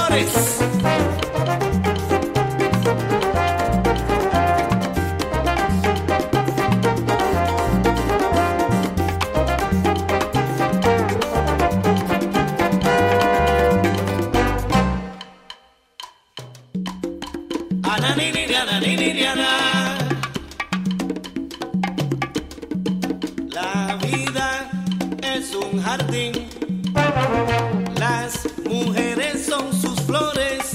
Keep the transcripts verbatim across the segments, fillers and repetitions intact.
Flores. La vida es un jardín, las mujeres son sus flores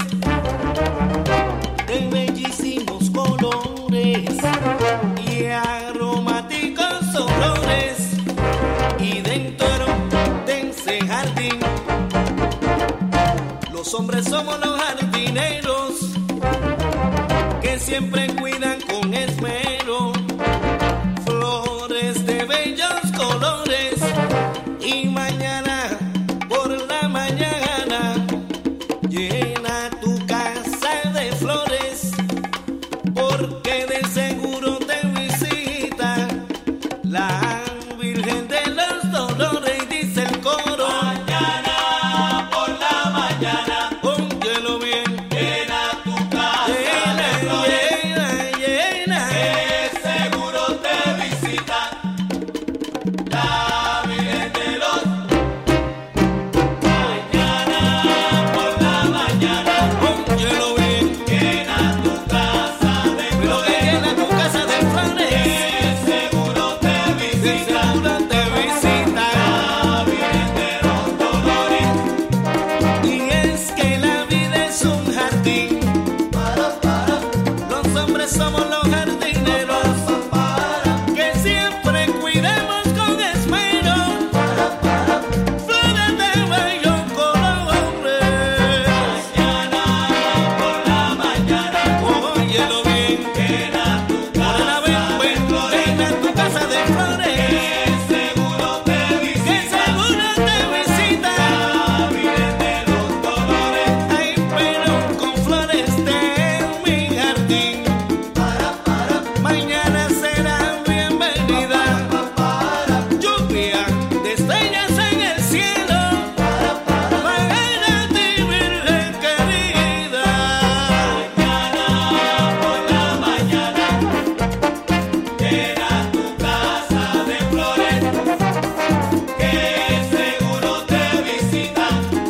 de bellísimos colores y aromáticos olores, y dentro de ese jardín los hombres somos los jardineros que siempre cuidan con esmero flores de bellos colores, y mañana por la mañana llena tu casa de flores, porque de seguro te visita la Virgen de los Dolores, y dice el coro: mañana por la mañana, óyelo bien, llena tu casa de flores, llena, llena, que seguro te visita la Virgen de los. Mañana por la mañana, óyelo bien, llena tu casa de flores, llena tu casa de flores, que seguro te visita, seguro te visita la Virgen de los Dolores. Y es que la vida es un jardín, para, para, los hombres somos los jardineros, para, que siempre cuidemos con esmero flores de bellos colores. Mañana por la mañana, óyelo bien, llena tu casa de flores, llena tu casa de flores, que seguro te visita, que seguro te visita la Virgen de los Dolores. Ay, pero con flores de mi jardín, para, para, mañana será bienvenida, para, lluvia de estrellas en el cielo, para, para, para ti, Virgen querida. Mañana por la mañana, llena tu casa de flores, que seguro te visita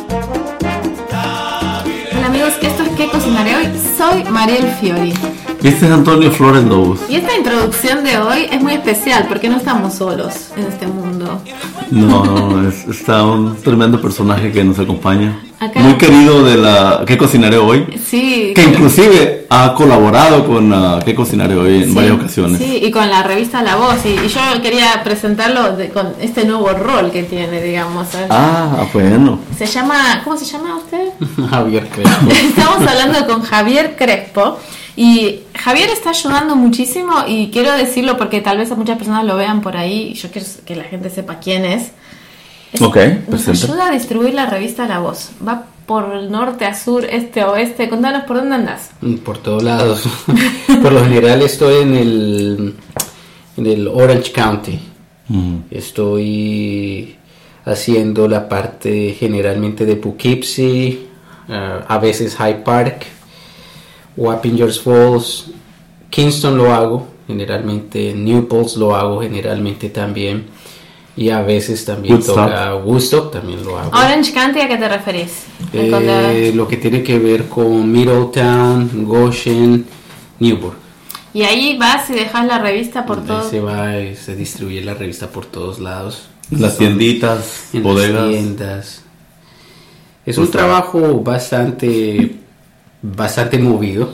la Virgen. Hola amigos, esto es ¿Qué cocinaré hoy? Soy Mariel Fiori. Y este es Antonio Flores Lobos. Y esta introducción de hoy es muy especial porque no estamos solos en este mundo. No, no, es, está un tremendo personaje que nos acompaña. Acá- Muy querido de la ¿Qué cocinaré hoy? Sí. Que inclusive ha colaborado con uh, ¿Qué cocinaré hoy? En Sí, varias ocasiones. Sí, y con la revista La Voz. Y, y yo quería presentarlo de- con este nuevo rol que tiene, digamos. ¿sabes? Ah, bueno. Se llama, ¿cómo se llama usted? Javier Crespo. Estamos hablando con Javier Crespo. Y Javier está ayudando muchísimo, y quiero decirlo porque tal vez a muchas personas lo vean por ahí, y yo quiero que la gente sepa quién es. Es- Ok, nos presenta. ayuda a distribuir la revista La Voz. Va por el norte a sur, este a oeste. Contanos por dónde andás. Por todos lados. Por lo general estoy en el, en el Orange County. Mm. Estoy haciendo la parte generalmente de Poughkeepsie, uh, a veces Hyde Park, Wappingers Falls, Kingston lo hago generalmente, Newport lo hago generalmente también, y a veces también Woodstock. toca Woodstock, también lo hago. Orange County, ¿a qué te referís? Eh, Cuando- lo que tiene que ver con Middletown, Goshen, Newburgh. Y ahí vas y dejas la revista por Ahí todo. se va, eh, se distribuye la revista por todos lados. Las tienditas, En bodegas. las tiendas. Es Pues, un trabajo bastante, bastante movido.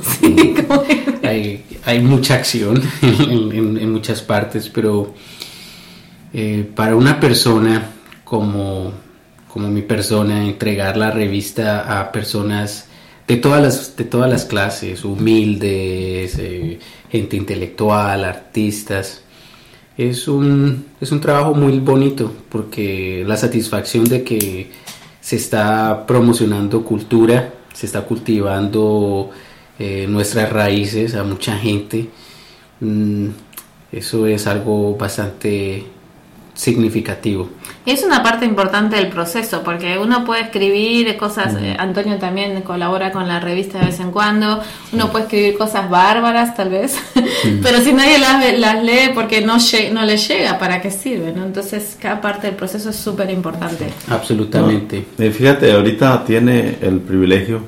hay, hay mucha acción en, en- en muchas partes, pero eh, para una persona como, como mi persona, entregar la revista a personas de todas las, de todas las clases, humildes, eh, gente intelectual, artistas, es un, es un trabajo muy bonito, porque la satisfacción de que se está promocionando cultura, se está cultivando eh, nuestras raíces a mucha gente, mm, eso es algo bastante significativo. Es una parte importante del proceso, porque uno puede escribir cosas, eh, Antonio también colabora con la revista de vez en cuando, uno puede escribir cosas bárbaras tal vez, pero si nadie las, las lee porque no, lle- no le llega, ¿para qué sirve? ¿no? Entonces cada parte del proceso es súper importante. Absolutamente. No, eh, fíjate, ahorita tiene el privilegio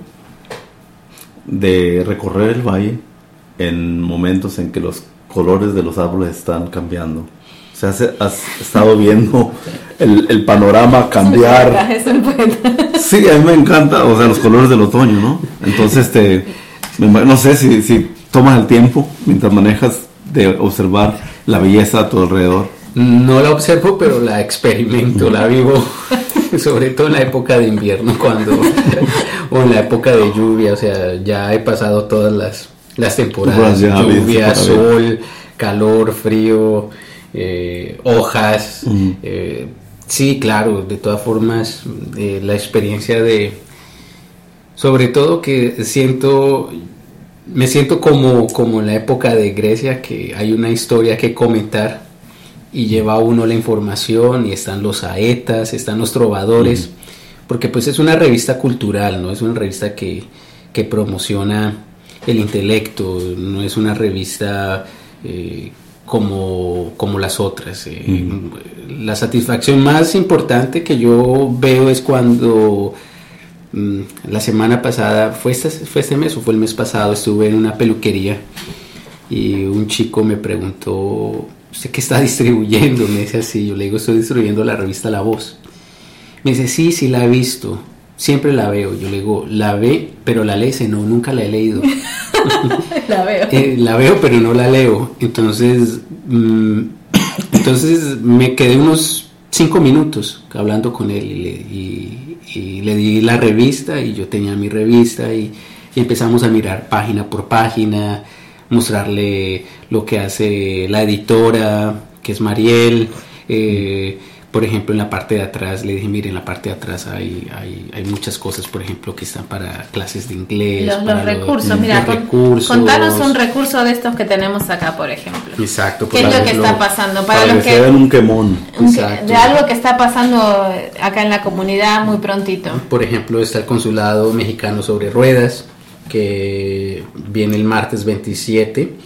de recorrer el valle en momentos en que los colores de los árboles están cambiando. O sea, has, has estado viendo el, el panorama cambiar. Es un poeta. Sí, a mí me encanta, o sea, los colores del otoño, ¿no? Entonces, este, me- no sé si, si tomas el tiempo mientras manejas de observar la belleza a tu alrededor. No la observo, pero la experimento, la vivo, sobre todo en la época de invierno, cuando o en la época de lluvia. O sea, ya he pasado todas las, las temporadas, Ya, lluvia, bien, sol, calor, frío, eh, hojas. Ujú. eh, sí, claro, de todas formas, eh, la experiencia de, sobre todo que siento, me siento como, como en la época de Grecia, que hay una historia que comentar y lleva a uno la información, y están los aetas, están los trovadores, porque pues es una revista cultural, no es una revista que, que promociona el intelecto, no es una revista eh, como, como las otras. eh. Mm. La satisfacción más importante que yo veo es cuando mm, la semana pasada, fue este, fue este mes o fue el mes pasado, estuve en una peluquería y un chico me preguntó: ¿usted qué está distribuyendo? Me dice así. Yo le digo: estoy distribuyendo la revista La Voz. Me dice: sí, sí la he visto, siempre la veo. Yo le digo: ¿la ve, pero la lee? Dice: no, nunca la he leído. La veo. Eh, la veo, pero no la leo. Entonces, mm, entonces me quedé unos cinco minutos hablando con él y le, y, y le di la revista, y yo tenía mi revista, y, y empezamos a mirar página por página, mostrarle lo que hace la editora, que es Mariel. eh, por ejemplo, en la parte de atrás le dije: mire, en la parte de atrás hay, hay, hay muchas cosas, por ejemplo, que están para clases de inglés, Los, para los recursos, los, mira, los con- recursos. contanos un recurso de estos que tenemos acá, por ejemplo. Exacto. ¿Qué por es lo que ejemplo, está pasando? Para, Para los que que, se vean un quemón. un que- Exacto. de algo que está pasando acá en la comunidad muy prontito. Por ejemplo, está el Consulado Mexicano sobre Ruedas, que viene el martes veintisiete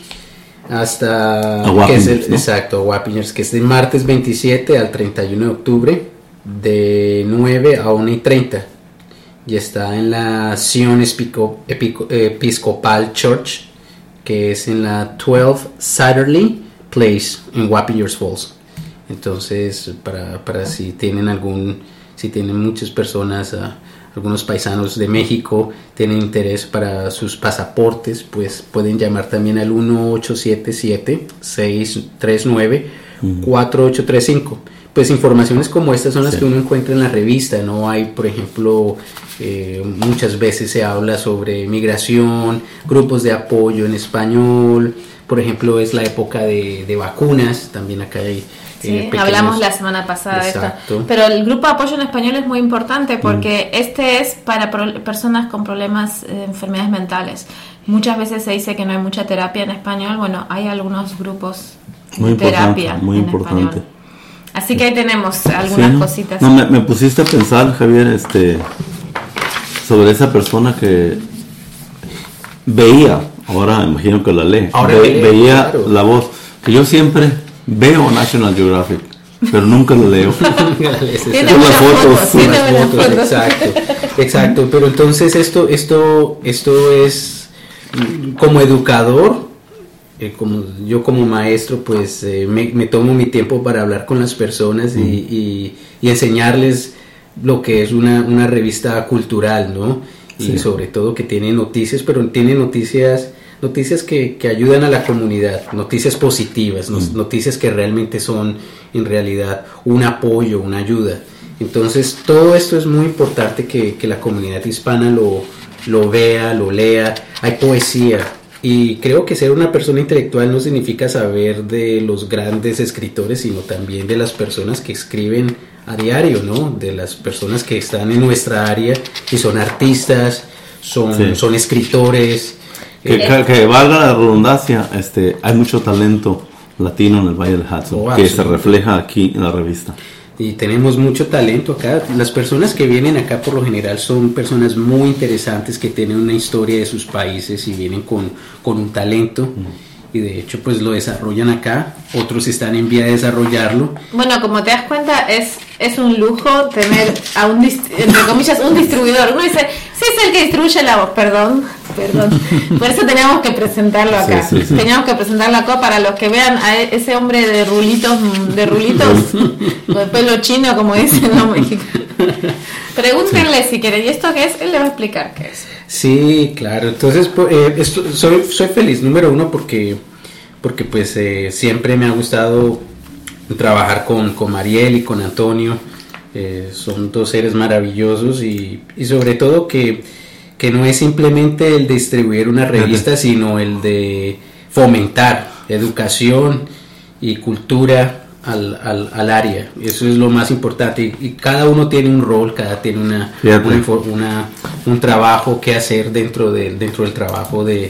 hasta... A Wappingers, que es el- ¿no? Exacto, a Wappingers, que es del martes veintisiete al treinta y uno de octubre, de nueve a una y treinta. Y está en la Sion Epico- Epico- Episcopal Church, que es en la doce Satterley Place, en Wappingers Falls. Entonces, para, para si tienen algún, si tienen muchas personas, uh, algunos paisanos de México tienen interés para sus pasaportes, pues pueden llamar también al uno ocho siete siete, seis tres nueve, cuatro ocho tres cinco. Pues informaciones como estas son las Sí. que uno encuentra en la revista. No hay, por ejemplo, eh, muchas veces se habla sobre migración, grupos de apoyo en español. Por ejemplo, es la época de, de vacunas, también acá hay... Sí, eh, pequeños- hablamos la semana pasada de Exacto. esto. Pero el grupo de apoyo en español es muy importante porque este es para pro- personas con problemas de enfermedades mentales. Muchas veces se dice que no hay mucha terapia en español. Bueno, hay algunos grupos Muy de importante, terapia muy en importante. español. Así que ahí tenemos Sí, algunas ¿no? cositas. No, me, me pusiste a pensar, Javier, este, sobre esa persona que veía, ahora imagino que la lee, Ahora ve- lee, veía claro. La Voz, que yo siempre veo National Geographic, pero nunca lo leo. Tiene Con las buenas fotos, fotos, con tiene Las buenas fotos, fotos. exacto, exacto. Pero entonces esto, esto, esto es mm, como educador, eh, como yo como maestro, pues eh, me, me tomo mi tiempo para hablar con las personas y, y- y enseñarles lo que es una, una revista cultural, ¿no? Y Sí. sobre todo que tiene noticias, pero tiene noticias, noticias que, que ayudan a la comunidad, noticias positivas, no- noticias que realmente son en realidad un apoyo, una ayuda. Entonces todo esto es muy importante que, que la comunidad hispana lo, lo vea, lo lea. Hay poesía. Y creo que ser una persona intelectual no significa saber de los grandes escritores, sino también de las personas que escriben a diario, ¿no? De las personas que están en nuestra área y son artistas, son, Sí. son escritores. Que, eh, que- que valga la redundancia, este, hay mucho talento latino en el Valle del Hudson, Oh, que se refleja aquí en la revista. Y tenemos mucho talento acá. Las personas que vienen acá por lo general son personas muy interesantes que tienen una historia de sus países y vienen con, con un talento. Mm. Y de hecho pues lo desarrollan acá. Otros están en vía de desarrollarlo. Bueno, como te das cuenta, es, es un lujo tener a un, entre comillas, un distribuidor. Uno dice, sí, es el que distribuye la voz. Perdón, perdón. Por eso teníamos que presentarlo acá. Sí, sí, sí. Teníamos que presentarlo acá para los que vean a ese hombre de rulitos, de rulitos, con el pelo chino, como dicen los mexicanos. Pregúntenle sí. si quieren. ¿Y esto qué es? Él le va a explicar qué es. Sí, claro. Entonces, eh, esto, soy, soy feliz, número uno, porque, porque pues eh, siempre me ha gustado trabajar con, con Mariel y con Antonio. Eh, son dos seres maravillosos y, y sobre todo que, que no es simplemente el distribuir una revista, sino el de fomentar educación y cultura al, al, al área. Eso es lo más importante y, y cada uno tiene un rol, cada tiene una, una, una un trabajo que hacer dentro de dentro del trabajo de,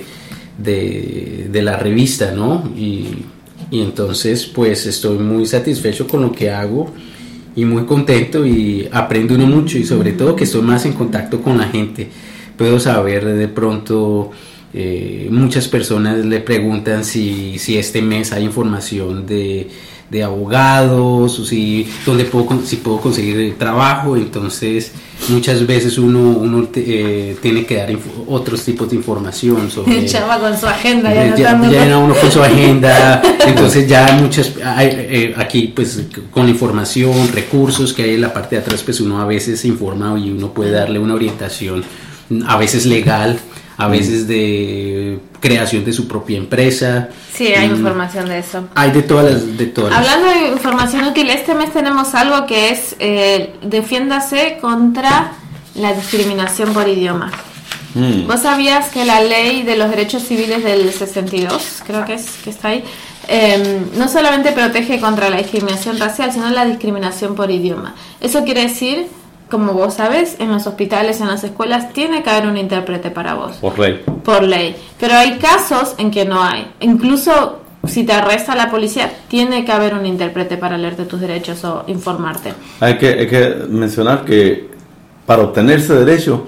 de, de la revista, ¿no? Y, y entonces pues estoy muy satisfecho con lo que hago y muy contento y aprendo uno mucho y sobre todo que estoy más en contacto con la gente. Puedo saber de pronto, eh, muchas personas le preguntan si, si este mes hay información de de abogados o si donde puedo si puedo conseguir trabajo. Entonces muchas veces uno uno te, eh, tiene que dar info, otros tipos de información sobre el chava con su agenda ya, ya, ya, ya uno con su agenda. Entonces ya muchas hay, eh, aquí pues con la información, recursos que hay en la parte de atrás, pues uno a veces se informa y uno puede darle una orientación a veces legal, a veces de creación de su propia empresa. Sí, hay mm, información de eso. Hay de todas las... De todas Hablando las... de información útil, este mes tenemos algo que es eh, defiéndase contra la discriminación por idioma. Mm. ¿Vos sabías que la ley de los derechos civiles del sesenta y dos, creo que es que está ahí, eh, no solamente protege contra la discriminación racial, sino la discriminación por idioma? Eso quiere decir, como vos sabés, en los hospitales, en las escuelas, tiene que haber un intérprete para vos. Por ley. Por ley. Pero hay casos en que no hay. Incluso si te arresta la policía, tiene que haber un intérprete para leerte tus derechos o informarte. Hay que, hay que mencionar que para obtener ese derecho,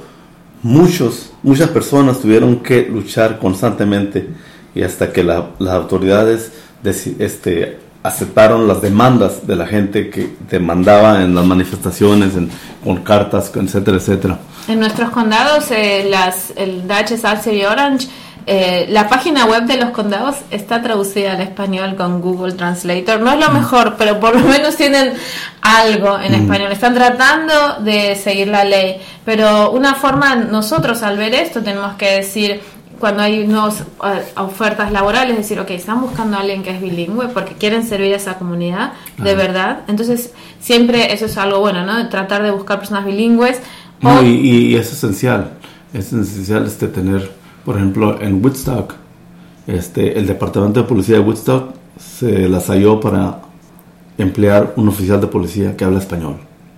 muchos, muchas personas tuvieron que luchar constantemente y hasta que la, las autoridades este, aceptaron las demandas de la gente que demandaba en las manifestaciones, en, con cartas, etcétera, etcétera. En nuestros condados, eh, las, el Dutch, Salsa y Orange, eh, la página web de los condados está traducida al español con Google Translator. No es lo mejor, pero por lo menos tienen algo en mm. español. Están tratando de seguir la ley, pero una forma, nosotros al ver esto tenemos que decir, cuando hay nuevas uh, ofertas laborales, decir, ok, están buscando a alguien que es bilingüe porque quieren servir a esa comunidad de ah. verdad. Entonces, siempre eso es algo bueno, ¿no? Tratar de buscar personas bilingües. No, o... y, y es esencial, es esencial este tener, por ejemplo, en Woodstock, este, el departamento de policía de Woodstock se las halló para emplear un oficial de policía que habla español.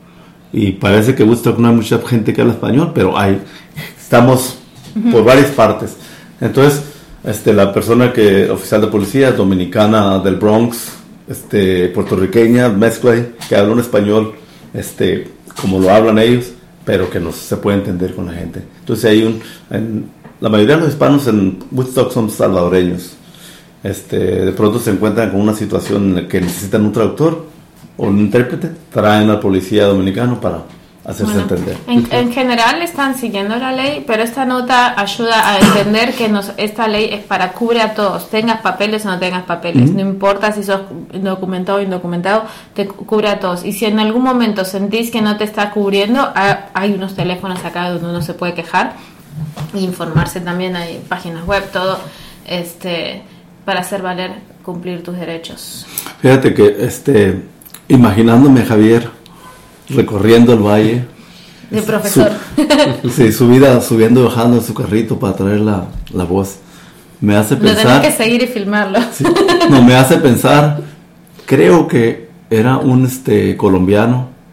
Y parece que en Woodstock no hay mucha gente que habla español, pero hay, estamos uh-huh. por varias partes. Entonces, este, la persona que, oficial de policía, dominicana del Bronx, este, puertorriqueña, mezcla, que habla un español, este, como lo hablan ellos, pero que no se puede entender con la gente. Entonces hay un, en, la mayoría de los hispanos en Woodstock son salvadoreños. Este, de pronto se encuentran con una situación en la que necesitan un traductor o un intérprete, traen al policía dominicano para hacerse bueno, entender. En, en general están siguiendo la ley, pero esta nota ayuda a entender que nos, esta ley es para cubre a todos, tengas papeles o no tengas papeles, uh-huh. no importa si sos documentado o indocumentado, te cubre a todos. Y si en algún momento sentís que no te está cubriendo, hay unos teléfonos acá donde uno se puede quejar e informarse también, hay páginas web, todo este para hacer valer cumplir tus derechos. Fíjate que este imaginándome, Javier, recorriendo el valle de profesor su, sí, subida, subiendo y bajando en su carrito para traer la, la voz, me hace pensar, lo tenés que seguir y filmarlo. Sí, no, me hace pensar, creo que era un este colombiano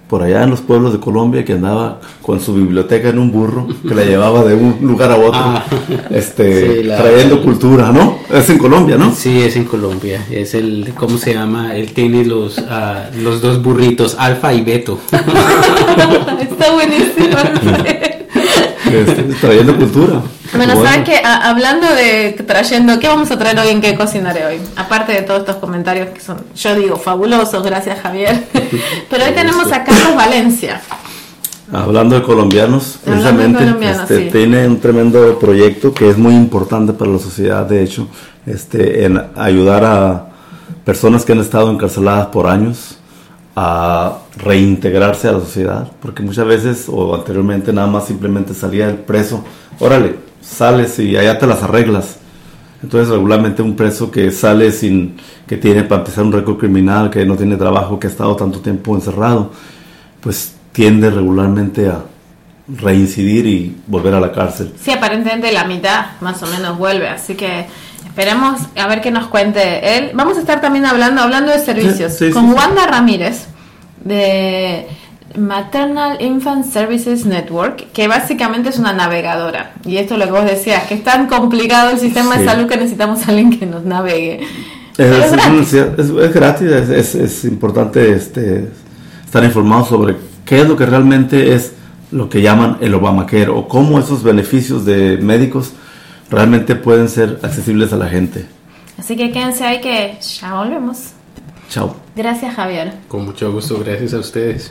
por allá en los pueblos de Colombia, que andaba con su biblioteca en un burro, que la llevaba de un lugar a otro, ah, este, sí, la, trayendo la, cultura, ¿no? Es en Colombia, ¿no? Sí, es en Colombia. Es el, ¿cómo se llama? Él tiene los, uh, los dos burritos, Alfa y Beto. Está buenísimo. Este, trayendo cultura. Bueno, bueno. ¿Sabes qué? A, hablando de trayendo, ¿qué vamos a traer hoy? ¿En qué cocinaré hoy? Aparte de todos estos comentarios que son, yo digo, fabulosos, gracias Javier. Pero hoy tenemos a Carlos Valencia. Hablando de colombianos, precisamente, de colombianos, este, sí. Tiene un tremendo proyecto que es muy importante para la sociedad, de hecho, este, en ayudar a personas que han estado encarceladas por años a reintegrarse a la sociedad, porque muchas veces o anteriormente nada más simplemente salía el preso, órale, sales y allá te las arreglas. Entonces regularmente un preso que sale sin, que tiene para empezar un récord criminal, que no tiene trabajo, que ha estado tanto tiempo encerrado, pues tiende regularmente a reincidir y volver a la cárcel. Sí, aparentemente la mitad más o menos vuelve, así que esperemos a ver qué nos cuente él. Vamos a estar también hablando hablando de servicios sí, sí, con sí, Wanda sí. Ramírez de Maternal Infant Services Network, que básicamente es una navegadora. Y esto es lo que vos decías, que es tan complicado el sistema sí. de salud que necesitamos a alguien que nos navegue. Es, es, gratis. Es, es gratis, es, es, es importante este, estar informado sobre qué es lo que realmente es lo que llaman el Obamacare o cómo esos beneficios de médicos realmente pueden ser accesibles a la gente. Así que quédense ahí que ya volvemos. Chao. Gracias, Javier. Con mucho gusto, gracias a ustedes.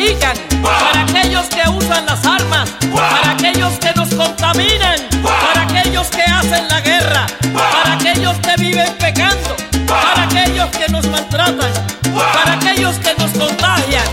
predican, para aquellos que usan las armas, para aquellos que nos contaminan, para aquellos que hacen la guerra, para aquellos que viven pecando, para aquellos que nos maltratan, para aquellos que nos contagian.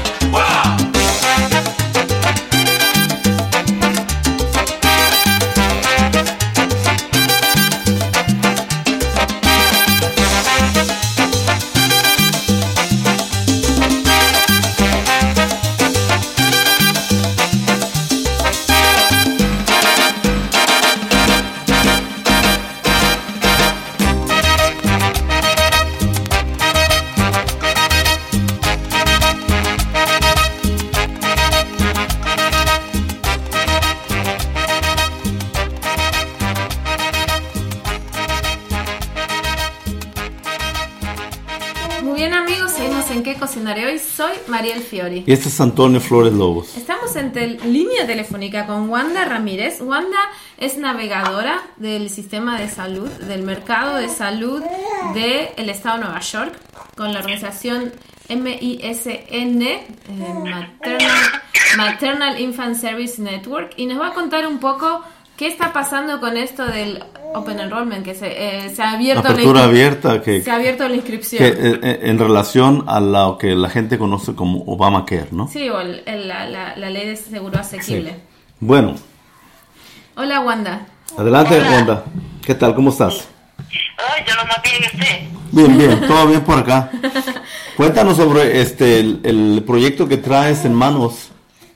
Cocinaré hoy, soy Mariel Fiori. Y este es Antonio Flores Lobos. Estamos en tel- línea telefónica con Wanda Ramírez. Wanda es navegadora del sistema de salud, del mercado de salud del estado de Nueva York, con la organización M I S N, eh, Maternal, Maternal Infant Service Network, y nos va a contar un poco qué está pasando con esto del Open Enrollment, que se, eh, se ha abierto apertura la inscri- abierta que, se ha abierto la inscripción. que, eh, en relación a lo que la gente conoce como Obamacare, ¿no? Sí, o el, el, la, la, la ley de seguro asequible. Sí. Bueno. Hola, Wanda. Adelante, Hola. Wanda. ¿Qué tal? ¿Cómo estás? Ay, yo lo más bien, ¿y usted? Bien, bien. Todo bien por acá. Cuéntanos sobre este el, el proyecto que traes en manos.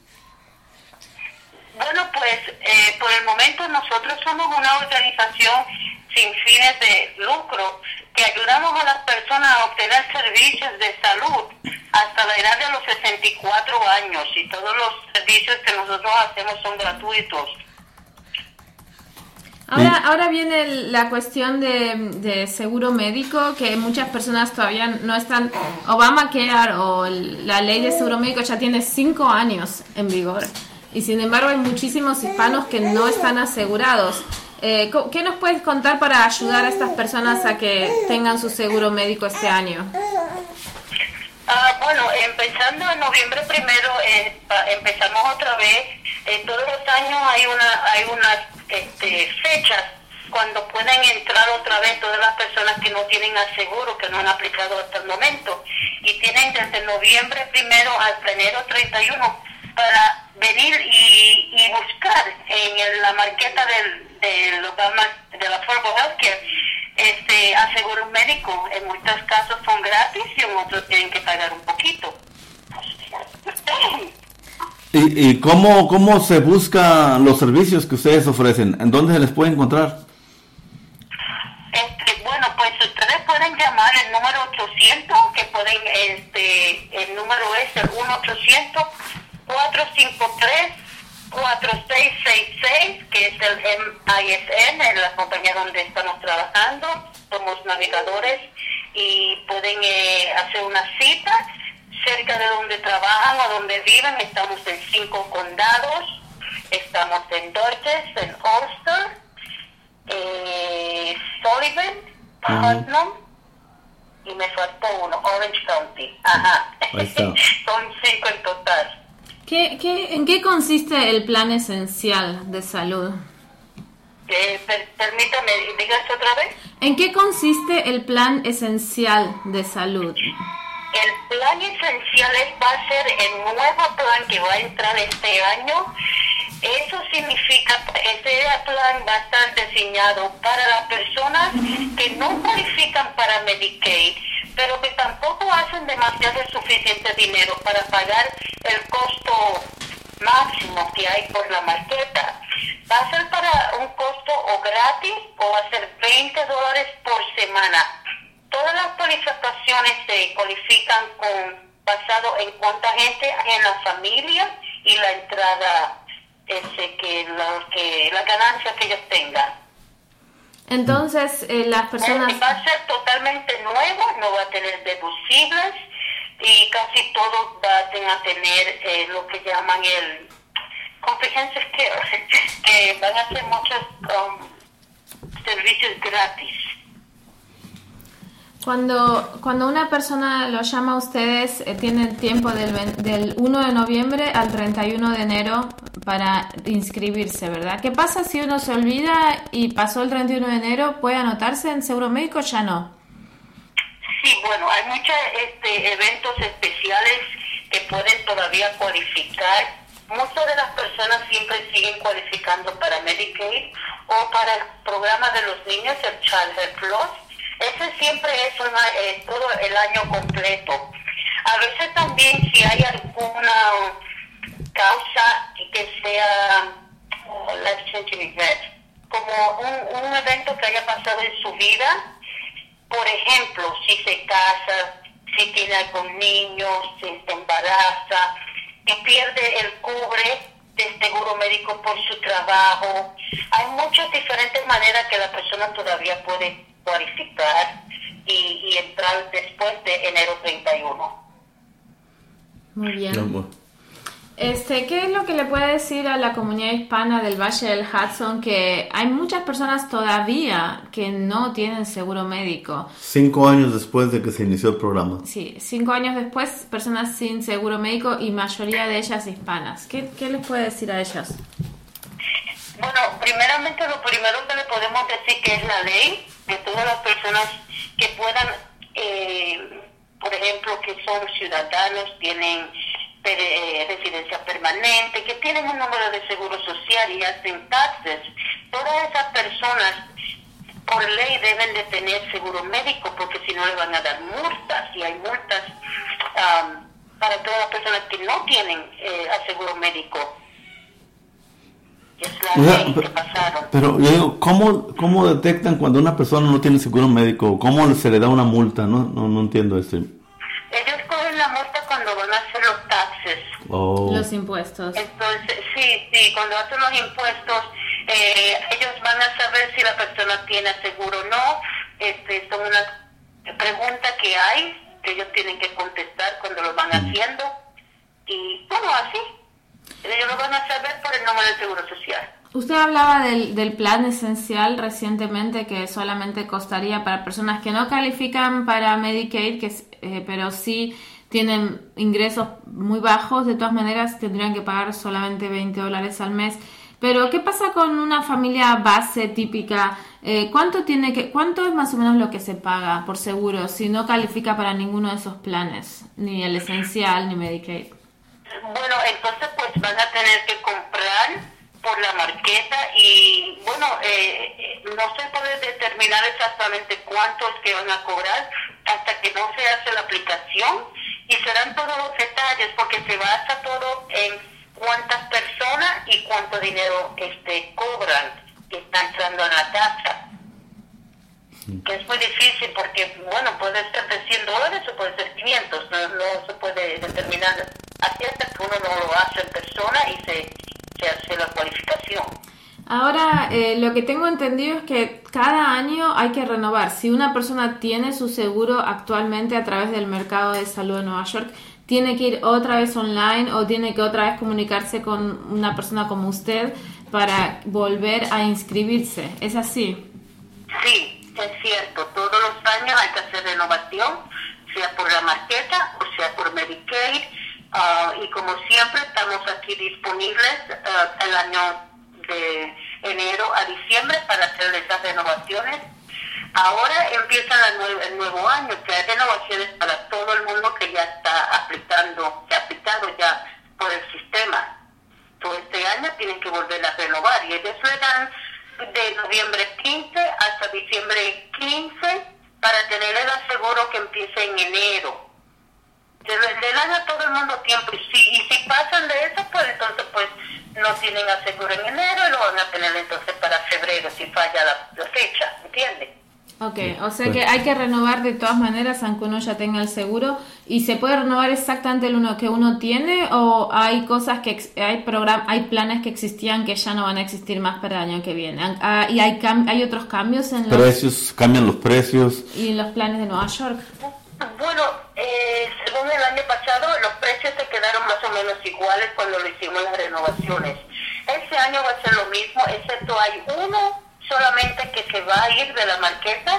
Bueno, pues eh, por el momento nosotros somos una organización sin fines de lucro que ayudamos a las personas a obtener servicios de salud hasta la edad de los sesenta y cuatro años, y todos los servicios que nosotros hacemos son gratuitos. Ahora, Sí. ahora viene el- la cuestión de, de seguro médico, que muchas personas todavía no están. Obamacare o el- la ley de seguro médico ya tiene cinco años en vigor, y sin embargo hay muchísimos hispanos que no están asegurados. Eh, co- ¿Qué nos puedes contar para ayudar a estas personas a que tengan su seguro médico este año? Ah, bueno, empezando en noviembre primero, eh, pa- empezamos otra vez. Eh, todos los años hay una hay unas este, fechas cuando pueden entrar otra vez todas las personas que no tienen aseguro, que no han aplicado hasta el momento, y tienen desde noviembre primero hasta enero treinta y uno para venir y, y buscar en el- la marqueta del, del Obama, de la Affordable Healthcare, este aseguro médico. En muchos casos son gratis y en otros tienen que pagar un poquito. ¿Y, y cómo, cómo se buscan los servicios que ustedes ofrecen? ¿En dónde se les puede encontrar? Este, bueno, pues ustedes pueden llamar el número ochocientos, que pueden, este, el número es el uno ochocientos, cuatro cinco tres, cuatro seis seis seis, que es el M I S N, en la compañía donde estamos trabajando. Somos navegadores y pueden eh, hacer una cita cerca de donde trabajan o donde viven. Estamos en cinco condados. Estamos en Dodges, en Ulster, eh, Sullivan, Putnam, y me faltó uno, Orange County. Ajá. Ahí está. Son cinco en total. ¿Qué, qué, ¿En qué consiste el plan esencial de salud? Eh, per- permítame, digas otra vez. ¿En qué consiste el plan esencial de salud? El plan esencial es, va a ser el nuevo plan que va a entrar este año. Eso significa, ese plan va a estar diseñado para las personas que no cualifican para Medicaid, pero que tampoco hacen demasiado suficiente dinero para pagar el costo máximo que hay por la marqueta. Va a ser para un costo o gratis o va a ser veinte dólares por semana. Todas las cualificaciones se cualifican con basado en cuánta gente hay en la familia y la entrada, ese que, lo, que la ganancia que ellos tengan. Entonces, eh, las personas... Eh, Va a ser totalmente nuevo, no va a tener deducibles y casi todos van a tener eh, lo que llaman el Comprehensive Care, que van a hacer muchos um, servicios gratis. Cuando, cuando una persona lo llama a ustedes, eh, tienen tiempo del, del uno de noviembre al treinta y uno de enero para inscribirse, ¿verdad? ¿Qué pasa si uno se olvida y pasó el treinta y uno de enero? ¿Puede anotarse en seguro médico? Ya no. Sí, bueno, hay muchos este, eventos especiales que pueden todavía cualificar. Muchas de las personas siempre siguen cualificando para Medicaid o para el programa de los niños, el Child Health Plus. Ese siempre es una, eh, todo el año completo. A veces también si hay alguna causa que sea uh, life-changing event, como un, un evento que haya pasado en su vida, por ejemplo, si se casa, si tiene algún niño, si se embaraza, que pierde el cubre del seguro médico por su trabajo. Hay muchas diferentes maneras que la persona todavía puede cualificar y, y entrar después de enero treinta y uno. Muy bien. Este, ¿qué es lo que le puede decir a la comunidad hispana del Valle del Hudson? Que hay muchas personas todavía que no tienen seguro médico. Cinco años después de que se inició el programa. Sí, cinco años después, personas sin seguro médico y mayoría de ellas hispanas. ¿Qué, qué les puede decir a ellas? Bueno, primeramente lo primero que le podemos decir que es la ley de todas las personas que puedan, eh, por ejemplo, que son ciudadanos, tienen eh, residencia permanente, que tienen un número de seguro social y hacen taxes. Todas esas personas por ley deben de tener seguro médico porque si no le van a dar multas y hay multas um, para todas las personas que no tienen eh, seguro médico. Es la O sea, ley pero, que pasaron. pero yo digo, ¿cómo, ¿cómo detectan cuando una persona no tiene seguro médico? ¿Cómo se le da una multa? No, no, no entiendo esto. Ellos cogen la multa cuando van a hacer los taxes. Oh. Los impuestos. Entonces, sí, sí, cuando hacen los impuestos, eh, ellos van a saber si la persona tiene seguro o no. Este, son una pregunta que hay, que ellos tienen que contestar cuando lo van haciendo. Y bueno, así. Ellos lo van a saber por el número de seguro social. Usted hablaba del, del plan esencial recientemente que solamente costaría para personas que no califican para Medicaid, que eh, pero sí tienen ingresos muy bajos. De todas maneras tendrían que pagar solamente veinte dólares al mes. Pero ¿qué pasa con una familia base típica? Eh, ¿Cuánto tiene que, cuánto es más o menos lo que se paga por seguro si no califica para ninguno de esos planes, ni el esencial ni Medicaid? Bueno, entonces pues van a tener que comprar por la marqueta y bueno, eh, no se puede determinar exactamente cuánto es que van a cobrar hasta que no se hace la aplicación y serán todos los detalles porque se basa todo en cuántas personas y cuánto dinero este cobran que está entrando en la tasa. Que es muy difícil porque, bueno, puede ser de cien dólares o puede ser quinientos, no, no se puede determinar así hasta que uno no lo hace en persona y se, se hace la cualificación. Ahora, eh, lo que tengo entendido es que cada año hay que renovar. Si una persona tiene su seguro actualmente a través del mercado de salud de Nueva York, tiene que ir otra vez online o tiene que otra vez comunicarse con una persona como usted para volver a inscribirse. ¿Es así? Sí. Es cierto, todos los años hay que hacer renovación, sea por la marqueta o sea por Medicaid, uh, y como siempre estamos aquí disponibles uh, el año de enero a diciembre para hacer esas renovaciones. Ahora empieza la nue- el nuevo año, que hay renovaciones para todo el mundo que ya está aplicando, que ha aplicado ya por el sistema. Todo este año tienen que volver a renovar y ellos le dan de noviembre quince hasta diciembre quince para tener el aseguro que empiece en enero. Le dan a todo el mundo tiempo y si, y si pasan de eso, pues entonces pues no tienen aseguro en enero y lo van a tener entonces para febrero si falla la, la fecha, ¿entiendes? Ok, o sea que hay que renovar de todas maneras aunque uno ya tenga el seguro. ¿Y se puede renovar exactamente el uno que uno tiene o hay cosas que ex- hay program hay planes que existían que ya no van a existir más para el año que viene? Ah, ¿y hay cam- hay otros cambios en los Precios, cambian los precios. y en los planes de Nueva York? Bueno, eh, según el año pasado, los precios se quedaron más o menos iguales cuando lo hicimos las renovaciones. Este año va a ser lo mismo, excepto hay uno solamente que se va a ir de la marqueta, que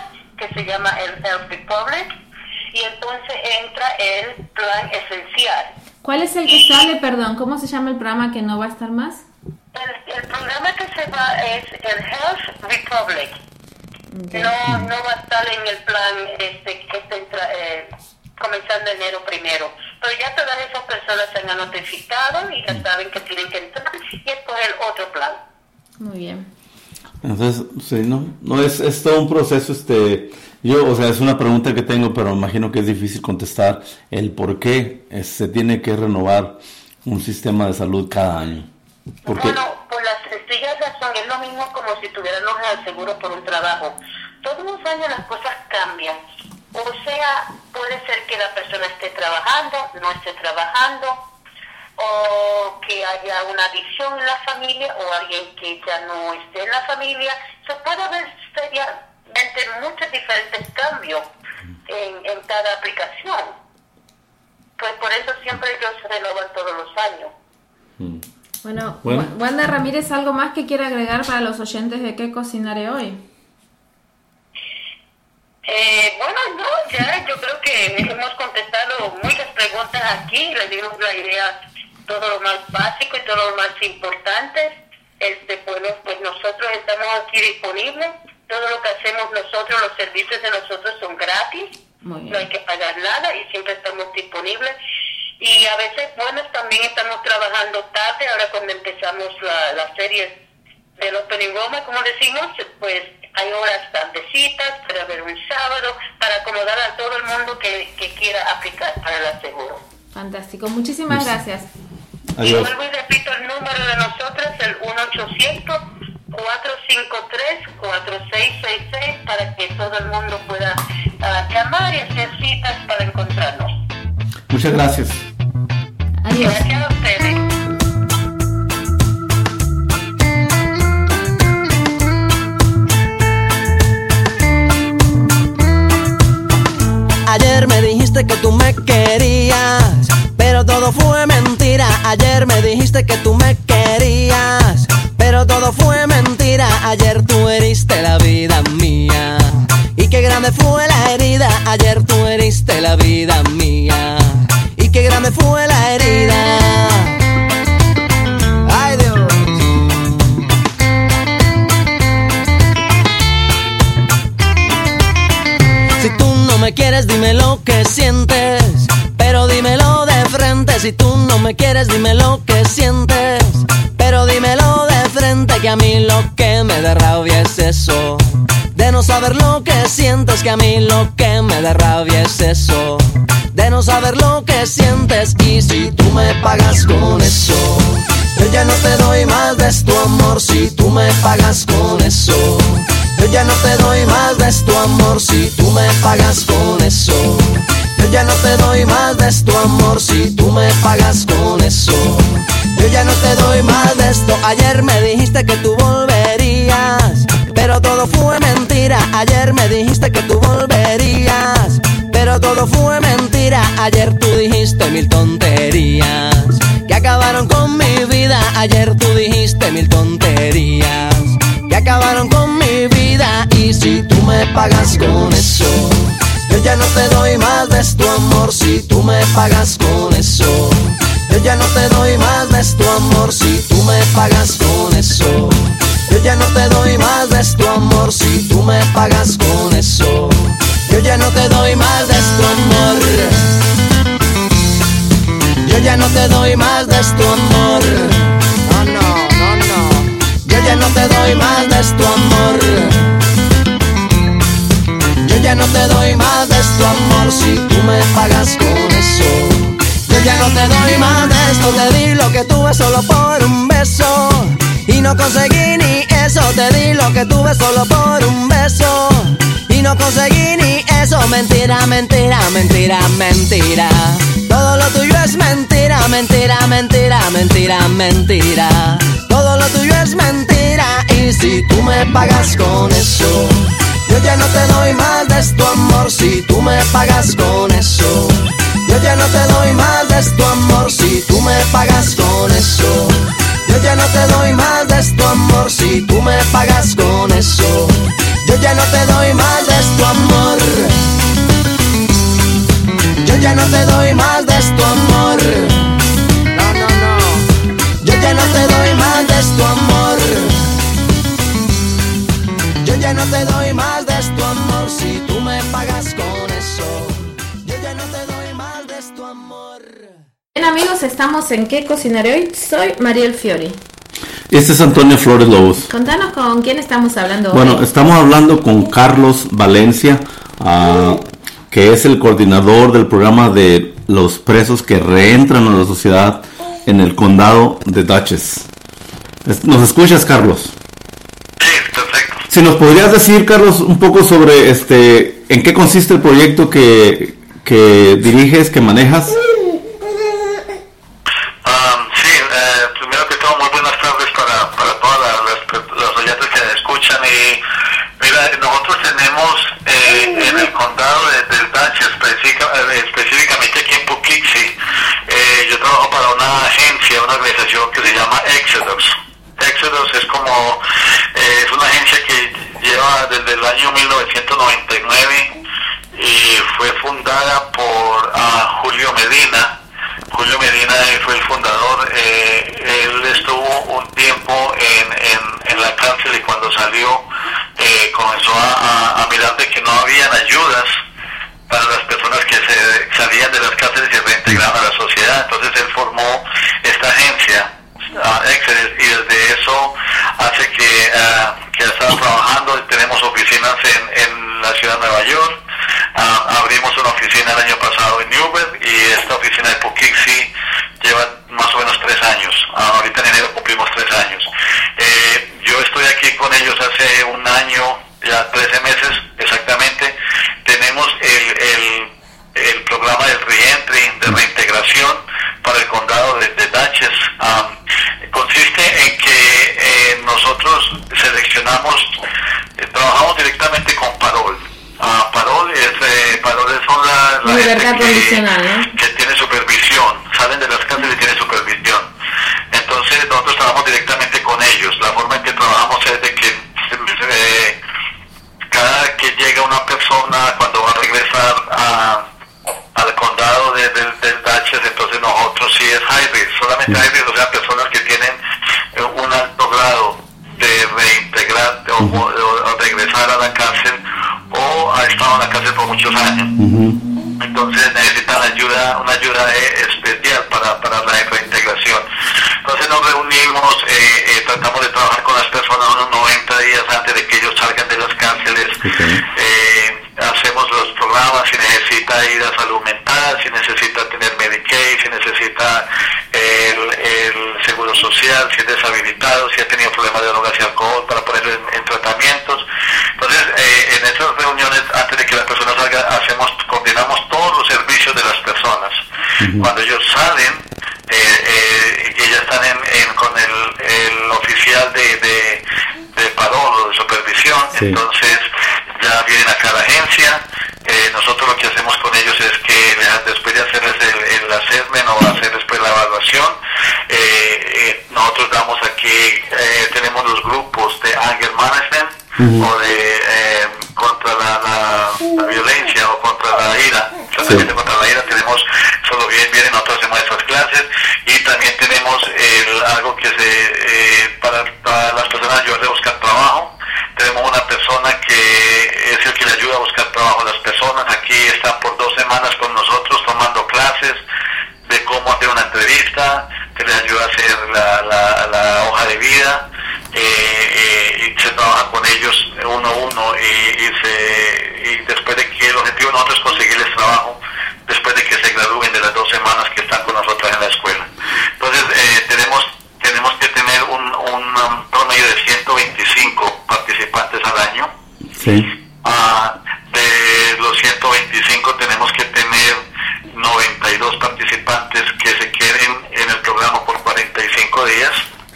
que se llama el Health Republic, y entonces entra el plan esencial. ¿Cuál es el que y, sale, perdón, cómo se llama el programa que no va a estar más? El, el programa que se va es el Health Republic. Okay. No, no va a estar en el plan este que está eh, comenzando enero primero. Pero ya todas esas personas se han notificado y ya saben que tienen que entrar y escoger otro plan. Muy bien. Entonces, sí, no, no es, es todo un proceso, este, yo, o sea, es una pregunta que tengo, pero imagino que es difícil contestar el por qué es, se tiene que renovar un sistema de salud cada año. Porque... Bueno, por la sencilla razón, es lo mismo como si tuviéramos el seguro por un trabajo. Todos los años las cosas cambian. O sea, puede ser que la persona esté trabajando, no esté trabajando, o que haya una adicción en la familia, o alguien que ya no esté en la familia. Se puede haber seriamente muchos diferentes cambios en, en cada aplicación. Pues por eso siempre ellos se renovan todos los años. Mm. Bueno, bueno, Wanda Ramírez, ¿algo más que quiera agregar para los oyentes de ¿Qué cocinaré hoy? Eh, bueno, no, ya yo creo que hemos contestado muchas preguntas aquí, les dimos la idea, todo lo más básico y todo lo más importante. Este, bueno, pues nosotros estamos aquí disponibles, todo lo que hacemos nosotros, los servicios de nosotros son gratis, no hay que pagar nada y siempre estamos disponibles. Y a veces, bueno, también estamos trabajando tarde, ahora cuando empezamos la, la serie del Open Enrollment, como decimos, pues hay horas tardecitas para ver un sábado, para acomodar a todo el mundo que, que quiera aplicar para el aseguro. Fantástico, muchísimas gracias. Adiós. Y vuelvo y repito el número de nosotros, el uno ochocientos, cuatro cinco tres, cuatro seis seis seis, para que todo el mundo pueda uh, llamar y hacer citas para encontrarnos. Muchas gracias. Adiós. Gracias a ustedes. Ayer me dijiste que tú me querías, pero todo fue mentira. Ayer me dijiste que tú me querías, pero todo fue mentira. Ayer tú heriste la vida mía, y qué grande fue la herida. Ayer tú heriste la vida mía, y qué grande fue la herida. Ay, Dios. Si tú no me quieres, dime lo que sientes, pero dímelo de frente. Si tú no me quieres, dime lo que sientes, pero dímelo de frente. Que a mí lo que me da rabia es eso, de no saber lo que sientes. Que a mí lo que me da rabia es eso, de no saber lo que sientes. Y si tú me pagas con eso, yo ya no te doy más de tu amor. Si tú me pagas con eso, yo ya no te doy más de tu amor. Si tú me pagas con eso, yo ya no te doy más de tu amor. Si tú me pagas con eso, yo ya no te doy más de esto. Ayer me dijiste que tú volverías, pero todo fue mentira. Ayer me dijiste que tú volverías, pero todo fue mentira. Ayer tú dijiste mil tonterías que acabaron con mi vida. Ayer tú dijiste mil tonterías que acabaron con mi vida. Y si tú me pagas con eso, yo ya no te doy más de tu amor. Si tú me pagas con eso, yo ya no te doy más de tu amor. Si tú me pagas con eso, yo ya no te doy más de tu amor. Si tú me pagas con eso, yo ya no te doy más de tu amor. Yo ya no te doy más de tu amor. No, no, no, no. Yo ya no te doy más de tu amor. Yo ya no te doy más de tu amor. Si tú me pagas con eso, yo ya no te doy más de esto. Te di lo que tuve solo por un beso, y no conseguí ni eso. Te di lo que tuve solo por un beso, y no conseguí ni eso. Mentira, mentira, mentira, mentira. Todo lo tuyo es mentira, mentira, mentira, mentira, mentira. Todo lo tuyo es mentira. Y si tú me pagas con eso, yo ya no te doy más de tu amor. Si tú me pagas con eso, yo ya no te doy más de tu amor. Si tú me pagas con eso, yo ya no te doy más de tu amor. Si tú me pagas con eso, yo ya no te doy más de tu amor. no te doy más de tu amor. No, no, no. Yo ya no te doy más de tu amor. Yo ya no te doy más de tu amor. Si tú me pagas con eso, yo ya no te doy más de tu amor. Bien, amigos, estamos en ¿Qué cocinaré hoy? Soy Mariel Fiori. Este es Antonio Flores Lobos. Contanos con quién estamos hablando hoy. Bueno, estamos hablando con Carlos Valencia, uh, que es el coordinador del programa de los presos que reentran a la sociedad en el condado de Dutchess. ¿Nos escuchas, Carlos? Sí, perfecto. Si nos podrías decir, Carlos, un poco sobre este, en qué consiste el proyecto que, que diriges, que manejas. Um, sí, eh, primero que todo, muy buenas tardes para, para todas las, las oyentes que escuchan. Y mira, nosotros tenemos eh, en el condado de, del Dutchess, específica, eh, específicamente aquí en Poughkeepsie, eh, yo trabajo para una agencia, una organización que se llama Exodus. Exodus es como, eh, es una agencia que lleva desde el año mil novecientos noventa y nueve y fue fundada por uh, Julio Medina. Julio Medina fue el fundador. Eh, él estuvo un tiempo en, en, en la cárcel y cuando salió eh, comenzó a, a, a mirar de que no habían ayudas para las personas que se salían de las cárceles y se reintegraban a la sociedad. Entonces él formó esta agencia, uh, Exodus, y desde eso hace que, uh, que ha estado trabajando. Tenemos oficinas en, en la ciudad de Nueva York. Uh, abrimos una oficina el año pasado en Newberg y esta oficina de Poughkeepsie lleva más o menos tres años. Uh, ahorita en enero cumplimos tres años. Eh, yo estoy aquí con ellos hace un año, ya trece meses exactamente. Tenemos el, el, el programa de reentry, de reintegración para el condado de, de Dutchess. Um, consiste en que eh, nosotros seleccionamos, eh, trabajamos directamente con Parol. Uh, Parol es, eh, Parol son la, la libertad gente que, ¿no? que tiene supervisión, salen de las cárceles y tienen supervisión. Entonces nosotros trabajamos directamente con ellos. La forma en que trabajamos es de que eh, cada que llega una persona cuando va a regresar a, al condado de, de, de Dutchess, entonces nosotros sí es high risk, solamente high risk, o sea, personas que tienen eh, un alto grado de reintegrar o, o, o regresar a la cárcel o ha estado en la cárcel por muchos años. Uh-huh. Entonces necesitan ayuda, una ayuda eh, especial para, para la reintegración. Entonces nos reunimos, eh, eh, tratamos de trabajar con las personas unos noventa días antes de que ellos salgan de las cárceles. Okay. Eh, hacemos los programas, si necesita ir a salud mental, si necesita tener Medicaid, si necesita el, el seguro social, si es deshabilitado, si ha tenido problemas de drogas y alcohol, para ponerlo en, en tratamientos. Entonces, eh, en esas reuniones, antes de que la persona salga, hacemos, coordinamos todos los servicios de las personas. Uh-huh. Cuando ellos salen, eh, eh, ellas están en, en, con el, el oficial de, de, de parol o de supervisión, sí. Entonces ya vienen acá a la agencia. Eh, nosotros lo que hacemos con ellos es que después de hacerles el, el assessment o hacer después la evaluación, eh, eh, nosotros damos aquí, eh, tenemos los grupos de anger management, uh-huh. o de eh, contra la, la, la violencia o contra la ira, solamente sí. Contra la ira tenemos, solo bien vienen, nosotros hacemos esas clases y también tenemos el, algo que se, eh, para, para las personas ayudarles a buscar trabajo. Tenemos una persona que es el que le ayuda a buscar trabajo a las personas. Aquí están por dos semanas con nosotros tomando clases de cómo hacer una entrevista, que les ayuda a hacer la, la, la hoja de vida, eh, eh, y se trabaja con ellos uno a uno y, y, se, y después de que el objetivo de nosotros es conseguirles trabajo después de que se gradúen de las dos semanas que están con nosotros en la escuela. Entonces eh, tenemos tenemos que tener un, un, un promedio de ciento veinticinco participantes al año. Sí. Uh, de los ciento veinticinco tenemos que tener noventa y dos participantes que se queden en el programa por cuarenta y cinco días.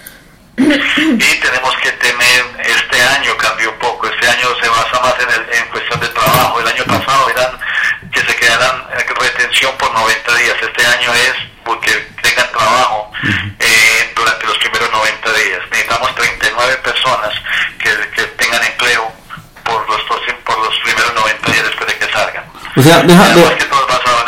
Y tenemos que tener, este año cambió un poco, este año se basa más en, el, en cuestión de trabajo. El año pasado eran que se quedaran retención por noventa días, este año es porque tengan trabajo eh, durante los primeros noventa días. Necesitamos treinta y nueve personas que, que tengan empleo por los, por los primeros noventa días después de que salgan. O sea, deja, de, que todo es basado en eso.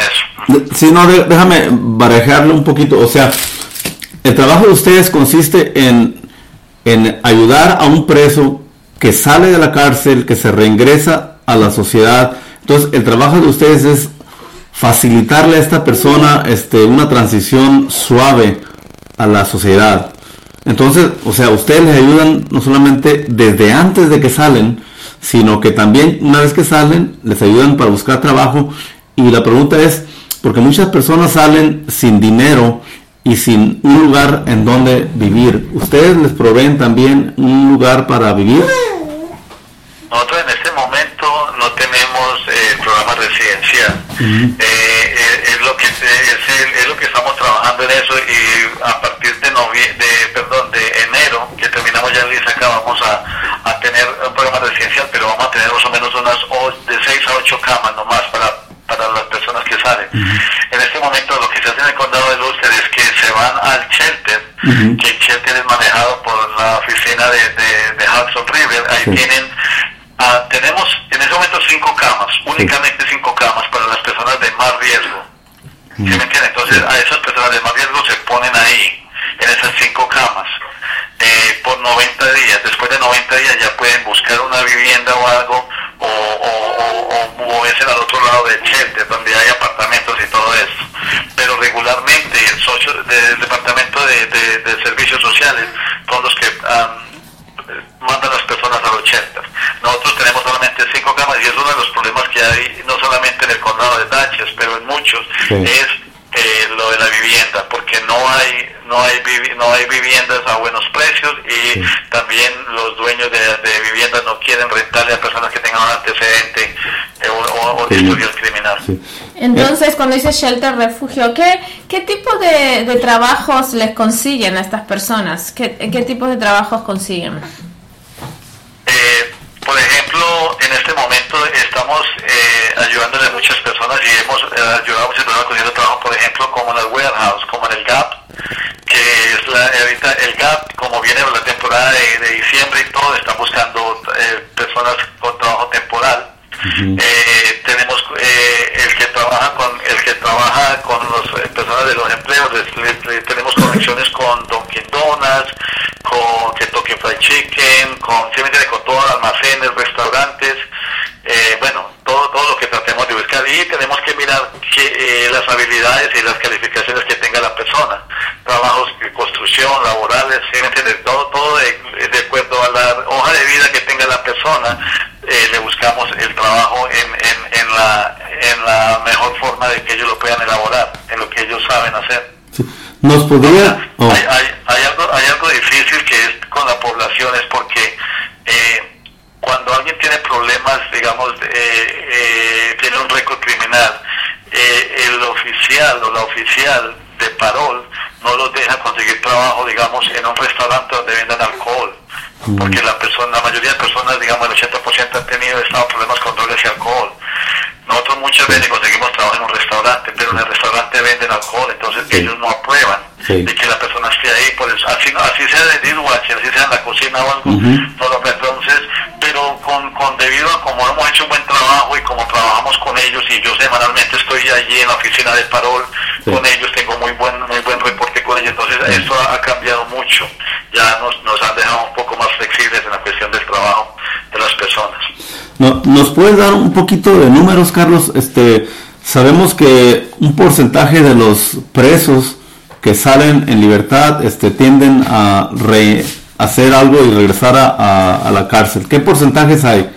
Sí, no, déjame barajarle un poquito. O sea, el trabajo de ustedes consiste en, en ayudar a un preso que sale de la cárcel, que se reingresa a la sociedad. Entonces, el trabajo de ustedes es facilitarle a esta persona este, una transición suave a la sociedad. Entonces, o sea, ustedes les ayudan no solamente desde antes de que salen, sino que también una vez que salen, les ayudan para buscar trabajo. Y la pregunta es, porque muchas personas salen sin dinero y sin un lugar en donde vivir. ¿Ustedes les proveen también un lugar para vivir? Nosotros en este momento no tenemos eh, programa residencial. Uh-huh. eh, eh, es lo que es, el, es lo que estamos trabajando en eso, y a partir de novie- de perdón de enero, que terminamos ya el acá, vamos a, a tener un programa residencial, pero vamos a tener más o menos unas o, de seis a ocho camas nomás para para las personas que salen. Uh-huh. En este momento lo que se hace en el condado de Luster es que se van al shelter, uh-huh. que el shelter es manejado por la oficina de, de, de Hudson River. Ahí sí. tienen, uh, tenemos en este momento cinco camas, sí. únicamente cinco camas para las personas de más riesgo. Uh-huh. ¿Sí me entienden? Entonces a esas personas de más riesgo se ponen ahí, en esas cinco camas, eh, por noventa días. Después de noventa días ya pueden buscar una vivienda o algo, o, o, o, o moverse al otro lado del shelter, donde hay apartamentos y todo eso. Pero regularmente el, socio, de, el departamento de, de, de servicios sociales son los que um, mandan las personas a los shelters. Nosotros tenemos solamente cinco camas, y es uno de los problemas que hay, no solamente en el condado de Dutchess, pero en muchos, sí. es eh, lo de la vivienda, porque no hay no hay vivi- no hay viviendas a buenos precios, y sí. también los dueños de, de viviendas no quieren rentarle a personas que tengan un antecedente eh, o, o, o sí. historial criminal. Sí. Entonces, cuando dice shelter, refugio, ¿qué, qué tipo de, de trabajos les consiguen a estas personas? ¿Qué, qué tipos de trabajos consiguen? Eh, por ejemplo, en este momento estamos eh, ayudándole a muchas personas, y hemos eh, ayudado a muchas personas consiguiendo trabajo, por ejemplo, como en el warehouse, como en el Gap, que es la, ahorita el Gap, como viene la temporada de, de diciembre y todo, están buscando eh, personas con trabajo temporal. Uh-huh. Eh, tenemos eh, el que trabaja con el que trabaja con las eh, personas de los empleos, les, les, les, tenemos conexiones con Dunkin' Donuts, con Kentucky Fried Chicken, con, con todos los almacenes, restaurantes, eh, bueno, todo todo lo que tratemos de buscar, y tenemos que mirar que, eh, las habilidades y las calificaciones que tenga la persona, trabajos de construcción, laborales, ¿sí me entiendes? Todo, todo de, de acuerdo a la hoja de vida que tenga la persona. Eh, le buscamos el trabajo en, en, en, la, en la mejor forma de que ellos lo puedan elaborar, en lo que ellos saben hacer. Sí. ¿Nos podría...? Oh. Hay, hay, hay, algo, hay algo difícil que es con la población, es porque eh, cuando alguien tiene problemas, digamos, eh, eh, tiene un récord criminal, eh, el oficial o la oficial de parol no los deja conseguir trabajo, digamos, en un restaurante donde vendan alcohol. Porque la persona, la mayoría de personas, digamos el ochenta por ciento han tenido estado problemas con drogas y alcohol. Nosotros muchas veces conseguimos trabajo en un restaurante, pero en el restaurante venden alcohol, entonces sí. ellos no aprueban sí. de que la persona esté ahí, por eso, así, así sea de dishwasher, así sea en la cocina o algo, uh-huh. no lo entonces, pero con, con debido a como hemos hecho un buen trabajo y como trabajamos con ellos, y yo semanalmente estoy allí en la oficina de parol sí. con ellos, tengo muy buen muy buen reporte con ellos, entonces sí. esto ha, ha cambiado mucho, ya nos, nos han dejado un poco más flexibles en la cuestión del trabajo de las personas. No, ¿nos puedes dar un poquito de números, Carlos? Este, sabemos que un porcentaje de los presos que salen en libertad este, tienden a re, hacer algo y regresar a, a, a la cárcel. ¿Qué porcentajes hay?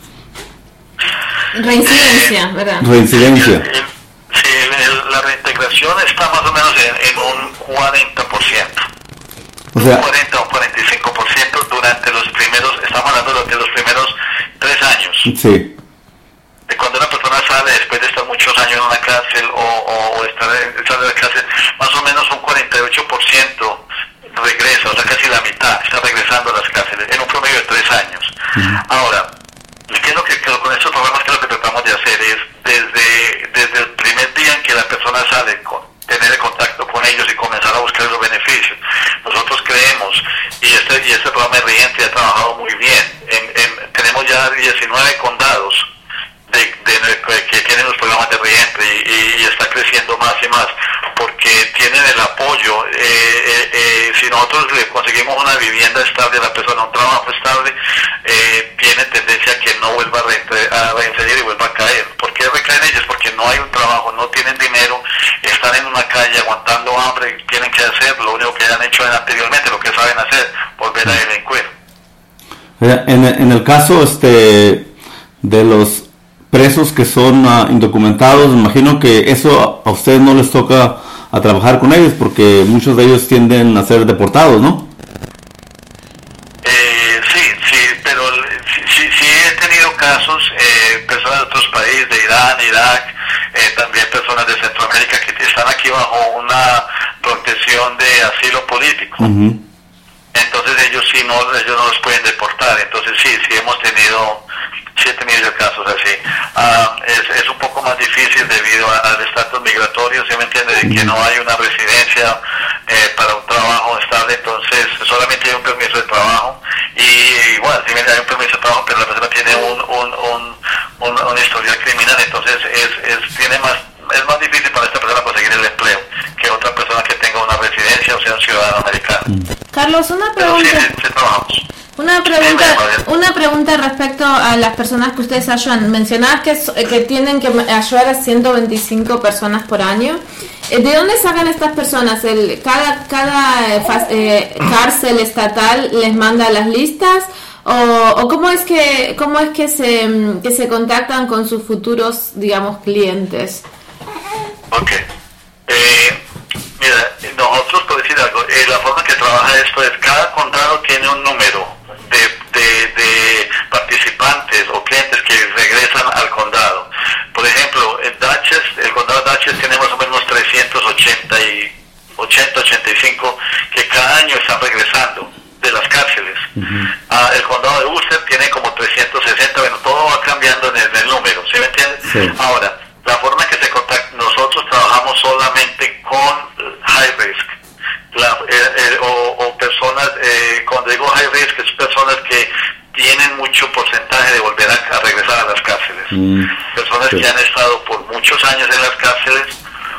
Reincidencia, eh, ¿verdad? Reincidencia. El, el, sí, el, la reintegración está más o menos en, en un cuarenta por ciento. O sea, un cuarenta o cuarenta y cinco por ciento durante los primeros, estamos hablando de los primeros tres años. Sí. De cuando una persona sale después de estar muchos años en una cárcel o, o, o estar en, sale de la cárcel, más o menos un cuarenta y ocho por ciento regresa, o sea casi la mitad está regresando a las cárceles en un promedio de tres años. Uh-huh. Ahora, ¿qué es lo que, que con estos programas que lo que tratamos de hacer es desde, desde el primer día en que la persona sale, con, tener el contacto con ellos y comenzar a buscar los beneficios? Nosotros creemos, y este, y este programa de Reentry ha trabajado muy bien, en, en, tenemos ya diecinueve condados de, de, de, que tienen los programas de Reentry, y, y está creciendo que tienen el apoyo. Eh, eh, eh, si nosotros le conseguimos una vivienda estable a la persona, un trabajo estable, eh, tiene tendencia a que no vuelva a, re- a reincidir y vuelva a caer. ¿Por qué recaen ellos? Porque no hay un trabajo, no tienen dinero, están en una calle aguantando hambre, tienen que hacer lo único que han hecho anteriormente, lo que saben hacer, volver a delinquir. En, en el caso este de los presos que son uh, indocumentados, me imagino que eso a ustedes no les toca a trabajar con ellos, porque muchos de ellos tienden a ser deportados, ¿no? Eh, sí, sí, pero sí, sí, sí he tenido casos, eh, personas de otros países, de Irán, Irak, eh, también personas de Centroamérica que están aquí bajo una protección de asilo político. Uh-huh. Entonces ellos sí no, ellos no los pueden deportar. Entonces sí, sí hemos tenido, sí he tenido casos así. Uh, es, es un poco más difícil debido al estatus migratorio, ¿sí me entiende? De que no hay una residencia eh, para un trabajo estable, entonces solamente hay un permiso de trabajo y igual, sí hay un permiso de trabajo, pero la persona tiene un, un, un, un, un historial criminal, entonces es, es, tiene más, es más difícil para esta persona conseguir el empleo que otra persona que tenga una residencia o sea un ciudadano americano. Carlos, una pregunta. Pero sí, sí trabajamos. Una pregunta, una pregunta respecto a las personas que ustedes ayudan. Mencionabas que, que tienen que ayudar a ciento veinticinco personas por año. ¿De dónde sacan estas personas? El, ¿Cada, cada eh, cárcel estatal les manda las listas? ¿O, o cómo es que cómo es que se, que se contactan con sus futuros, digamos, clientes? Ok. Eh, mira, nosotros, por decir algo, eh, la forma que trabaja esto es cada condado tiene un número de, de, de participantes o clientes que regresan al condado. Por ejemplo, en Dutchess, el condado de Dutchess tiene más o menos trescientos ochenta y ochenta, ochenta y cinco que cada año están regresando de las cárceles. Uh-huh. Ah, el condado de Worcester tiene como trescientos sesenta, bueno, todo va cambiando en el, en el número, ¿sí me entiendes? Sí. Ahora, la forma en que se contacta, nosotros trabajamos solamente con high risk. La, eh, eh, o, o personas, eh, cuando digo high risk, es personas que tienen mucho porcentaje de volver a, a regresar a las cárceles. Mm, personas sí. que han estado por muchos años en las cárceles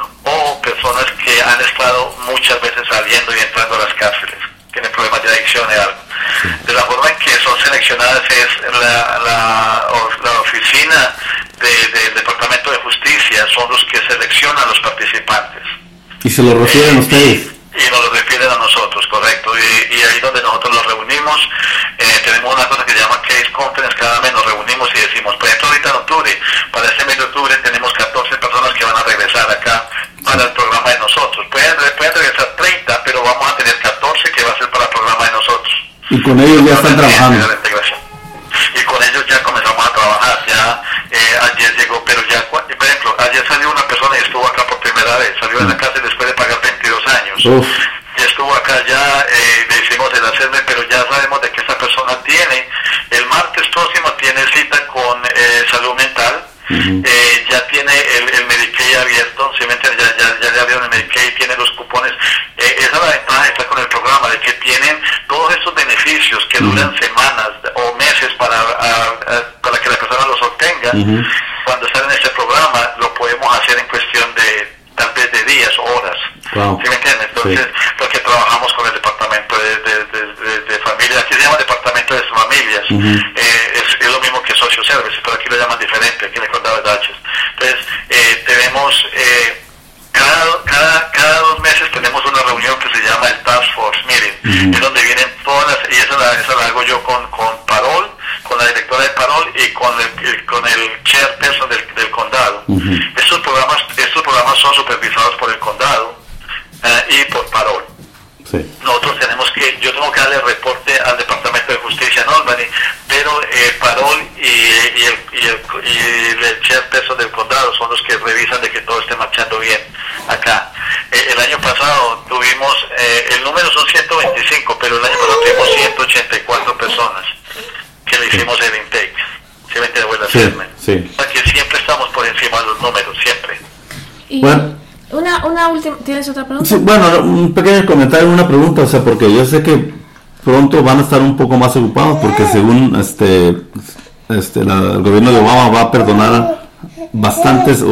o personas que han estado muchas veces saliendo y entrando a las cárceles, tienen problemas de adicción y algo. Sí. De la forma en que son seleccionadas es la, la, la oficina del de, de Departamento de Justicia, son los que seleccionan a los participantes. ¿Y se lo refieren eh, a ustedes? Y nos lo refieren a nosotros, correcto. Y, y ahí donde nosotros los reunimos, eh, tenemos una cosa que se llama Case Conference, cada mes nos reunimos y decimos, por ejemplo, ahorita en octubre, para este mes de octubre tenemos catorce personas que van a regresar acá para el programa de nosotros. Pueden, pueden regresar treinta, pero vamos a tener catorce que va a ser para el programa de nosotros. Y con ellos ya están trabajando. Y con ellos ya comenzamos a trabajar, ya eh, ayer llegó, pero ya, por ejemplo, ayer salió una persona y estuvo acá por primera vez, salió de la cárcel después de pagar veintidós años. Uf. Y estuvo acá ya, eh, le hicimos el hacerme, pero ya sabemos de que esta persona tiene, el martes próximo tiene cita con eh, salud mental, uh-huh. eh, ya tiene el, el Medicaid abierto, ¿sí me entiendes? Ya, ya, ya le abrieron el Medicaid, tiene los cupones, eh, esa es la ventaja de estar con el programa, de que tienen todos estos beneficios que uh-huh. duran semanas o meses para, a, a, para que la persona los obtenga. Uh-huh. Cuando están en este programa lo podemos hacer en cuestión de tal vez de días o horas. Wow. ¿Sí me entiendes? Entonces, sí. porque trabajamos con el departamento de, de, de, de, de familia, aquí se llama departamento de familias, uh-huh. eh, es, es lo mismo que social services, pero aquí lo llaman diferente, aquí en el condado de Dutchess. Entonces, eh, tenemos, eh, cada, cada, cada dos meses tenemos una reunión que se llama el Task Force Meeting, uh-huh. es donde vienen todas las, y esa la, esa la hago yo con, con Parol, con la directora de Parol y con el, con el chairperson del, del condado. Uh-huh. Estos programas, estos programas son supervisados por el condado uh, y por Parol. Sí. Nosotros tenemos que, yo tengo que darle reporte al Departamento de Justicia en Albany, pero eh, Parol y, y, el, y, el, y el chairperson del condado son los que revisan de que todo esté marchando bien acá. Eh, el año pasado tuvimos, eh, el número son ciento veinticinco, pero el año pasado tuvimos ciento ochenta y cuatro personas que le hicimos el intake. ¿Sí me entiendes? Sí, sí. Porque siempre estamos por encima de los números, siempre. Y bueno, una, una última, ¿tienes otra pregunta? Sí, bueno, un pequeño comentario, una pregunta, o sea, porque yo sé que pronto van a estar un poco más ocupados porque según este, este, la, el gobierno de Obama va a perdonar bastantes o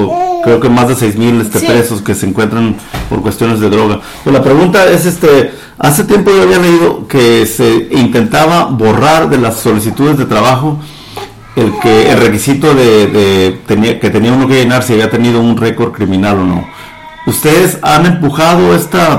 creo que más de seis mil este, sí. presos que se encuentran por cuestiones de droga. Pues la pregunta es, este, hace tiempo yo había leído que se intentaba borrar de las solicitudes de trabajo el que el requisito de, de tenía, que tenía uno que llenar si había tenido un récord criminal o no. ¿Ustedes han empujado esta,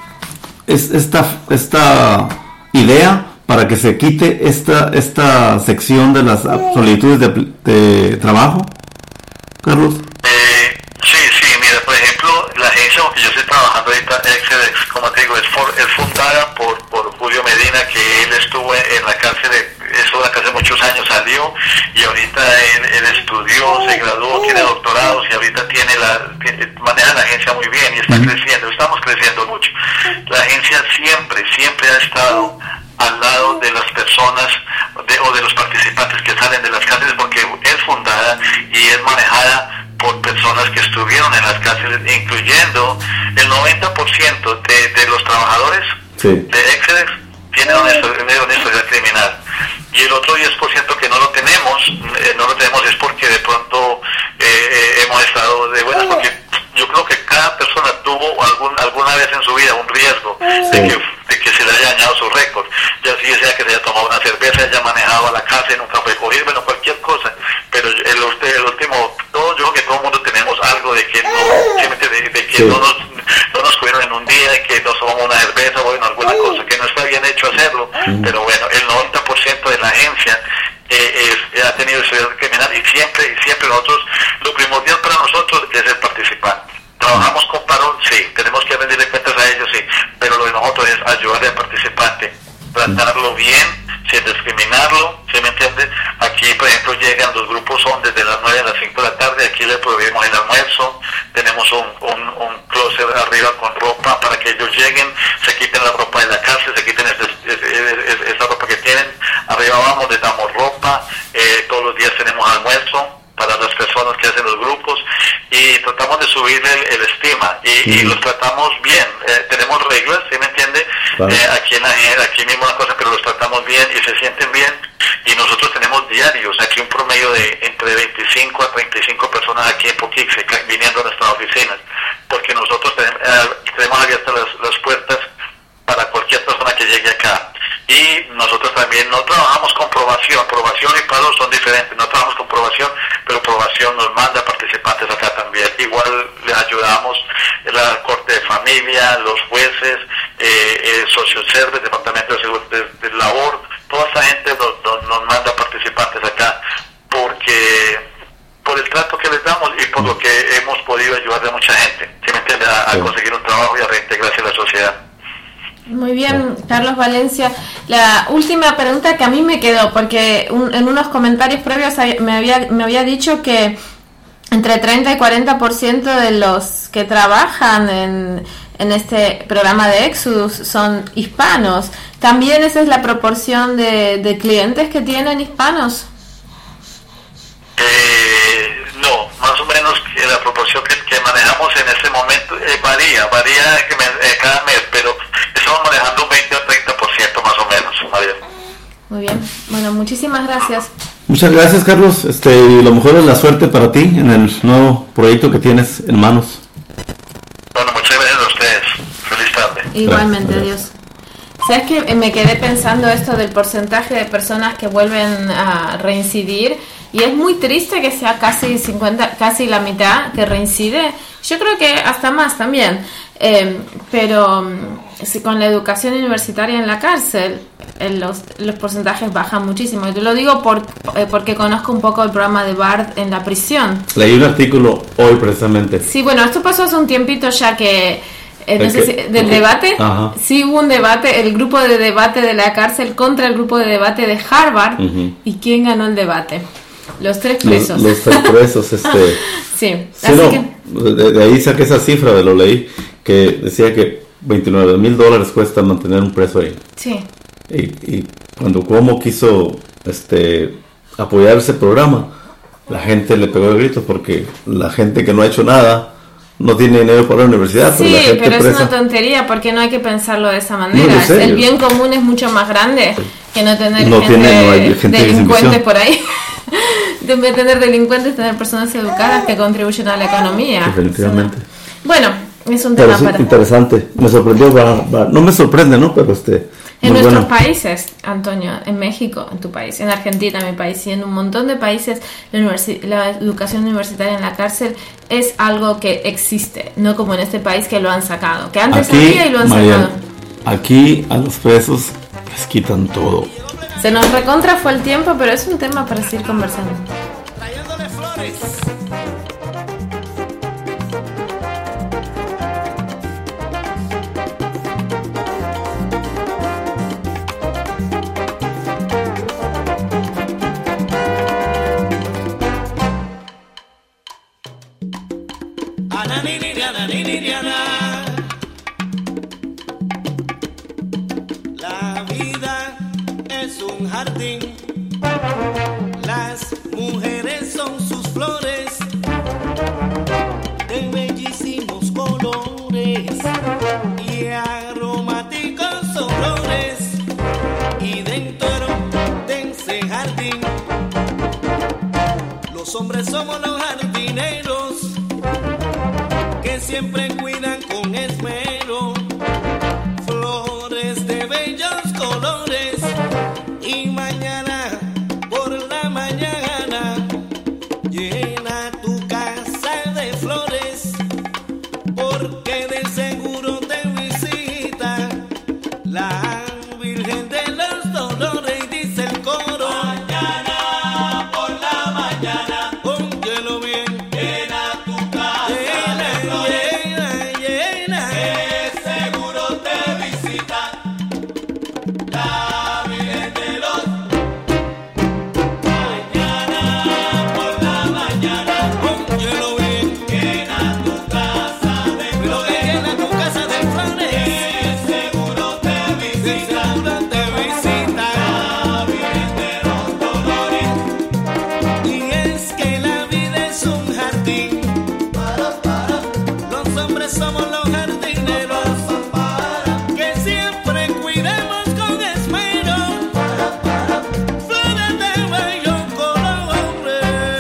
esta, esta idea para que se quite esta, esta sección de las solicitudes de, de trabajo, Carlos? Eh, sí, sí, mira, por ejemplo, la agencia con que yo estoy trabajando ahorita, Exedex, como te digo, es, for, es fundada por, por Julio Medina, que él estuvo en la cárcel, estuvo en la cárcel muchos años, salió, y ahorita él, él estudió, se graduó, tiene doctorados, y ahorita tiene la, tiene, maneja la agencia muy bien, y está creciendo, estamos creciendo mucho. La agencia siempre, siempre ha estado al lado de las personas de, o de los participantes que salen de las cárceles, porque es fundada y es manejada por personas que estuvieron en las cárceles, incluyendo el noventa por ciento de, de los trabajadores sí. de Exedex tienen una historia criminal, y el otro diez por ciento que no lo tenemos, eh, no lo tenemos es porque de pronto eh, eh, hemos estado de buenas, porque yo creo que cada persona tuvo algún, alguna vez en su vida un riesgo sí. de, que, de que se le haya dañado su récord, ya sea que se haya tomado una cerveza, haya manejado a la casa, nunca fue cogido, bueno, cualquier cosa, pero el, el último, todo, yo creo que todo el mundo tenemos algo de que no, de, de que sí. no, nos, no nos cogieron en un día, de que nos tomamos una cerveza, bueno, alguna cosa, que no está bien hecho hacerlo, mm. pero bueno, el noventa por ciento de la agencia eh, es, ha tenido historia criminal, y siempre, y siempre nosotros, lo primordial para nosotros es el participante. Trabajamos con parol, sí, tenemos que rendirle cuentas a ellos, sí, pero lo de nosotros es ayudarle al participante, tratarlo bien, sin discriminarlo, ¿sí me entiendes? Aquí, por ejemplo, llegan los grupos, son desde las nueve a las cinco de la tarde, aquí le proveemos el almuerzo, tenemos un, un, un closet arriba con ropa para que ellos lleguen, se quiten la ropa de la cárcel, se quiten ese, ese, ese, esa ropa que tienen, arriba vamos, les damos ropa, eh, todos los días tenemos almuerzo para las personas que hacen los grupos, y tratamos de subirle el, el estima, y, mm. y los tratamos bien, eh, tenemos reglas, ¿sí me entiende? Claro. Eh, aquí en la aquí mismo una cosa, pero los tratamos bien y se sienten bien, y nosotros tenemos diarios, aquí un promedio de entre veinticinco a treinta y cinco personas aquí en Poughkeepsie viniendo a nuestras oficinas, porque nosotros tenemos, eh, tenemos abiertas las, las puertas para cualquier persona que llegue acá. Y nosotros también no trabajamos con probación, probación y paro son diferentes, no trabajamos con probación, pero probación nos manda participantes acá también. Igual les ayudamos en la corte de familia, los jueces, eh, eh, social service, departamento de, Seguro, de, de labor, toda esa gente nos, nos, nos manda participantes acá, porque por el trato que les damos y por lo que hemos podido ayudar a mucha gente, ¿sí me entiendes? A, a conseguir un trabajo y a reintegrarse a la sociedad. Muy bien, Carlos Valencia. La última pregunta que a mí me quedó, porque un, en unos comentarios previos me había, me había dicho que entre treinta y cuarenta por ciento de los que trabajan en, en este programa de Exodus son hispanos. ¿También esa es la proporción de, de clientes que tienen hispanos? Eh, no, más o menos la proporción que, que manejamos en ese momento eh, varía, varía que me, eh, cada mes, pero estamos manejando un veinte o treinta por ciento más o menos, María. Muy bien, bueno, muchísimas gracias. Muchas gracias, Carlos, este, y lo mejor es la suerte para ti en el nuevo proyecto que tienes en manos. Bueno, muchas gracias a ustedes, feliz tarde. Igualmente, adiós. ¿Sabes que me quedé pensando esto del porcentaje de personas que vuelven a reincidir? Y es muy triste que sea casi cincuenta, casi la mitad que reincide. Yo creo que hasta más también. Eh, pero si con la educación universitaria en la cárcel, eh, los, los porcentajes bajan muchísimo. Yo lo digo por, eh, porque conozco un poco el programa de Bard en la prisión. Leí un artículo hoy precisamente. Sí, bueno, esto pasó hace un tiempito ya que... Eh, no sé si, del debate, Ajá. sí hubo un debate, el grupo de debate de la cárcel contra el grupo de debate de Harvard, uh-huh. ¿Y quién ganó el debate? Los tres presos. Los, los tres presos, este... sí, sí, así no, que... de, de ahí saqué esa cifra, de lo leí, que decía que veintinueve mil dólares cuesta mantener un preso ahí. Sí. Y, y cuando Cuomo quiso este, apoyar ese programa, la gente le pegó de gritos porque la gente que no ha hecho nada no tiene dinero para la universidad. Sí, pero, la gente pero presa... es una tontería porque no hay que pensarlo de esa manera. No, el bien común es mucho más grande que no tener no gente, tiene, no hay gente delincuentes por ahí. En vez de tener delincuentes, tener personas educadas que contribuyen a la economía. Definitivamente. Bueno, es un Pero tema sí, para... interesante. Me sorprendió, va- va- no me sorprende, ¿no? Pero este... En muy nuestros bueno. países, Antonio, en México, en tu país, en Argentina, mi país, y en un montón de países, la, universi- la educación universitaria en la cárcel es algo que existe, no como en este país que lo han sacado, que antes Aquí, había y lo han Marian, sacado. aquí a los presos les quitan todo. Se nos recontra fue el tiempo, pero es un tema para seguir conversando. Trayéndole flores. Ana, ni, ni, ana, ni, ni, ana. La vida es un jardín. Las mujeres son sus flores de bellísimos colores y aromáticos olores. Y dentro de ese jardín, los hombres somos los jardineros que siempre cuidan con esmero flores de bellos colores. Y mañana por la mañana llena tu casa de flores, porque de seguro te visita la Virgen de los Dolores. Y dice el coro: mañana por la mañana, óyelo bien, llena tu casa de flores, llena, llena, que seguro te visita la Virgen de los. Mañana por la mañana, óyelo bien, llena tu casa de flores, llena tu casa de flores, que seguro te visita, seguro te visita la Virgen de los Dolores. Y es que la vida es un jardín, los hombres somos los jardineros, que siempre cuidemos con esmero flores de bellos colores.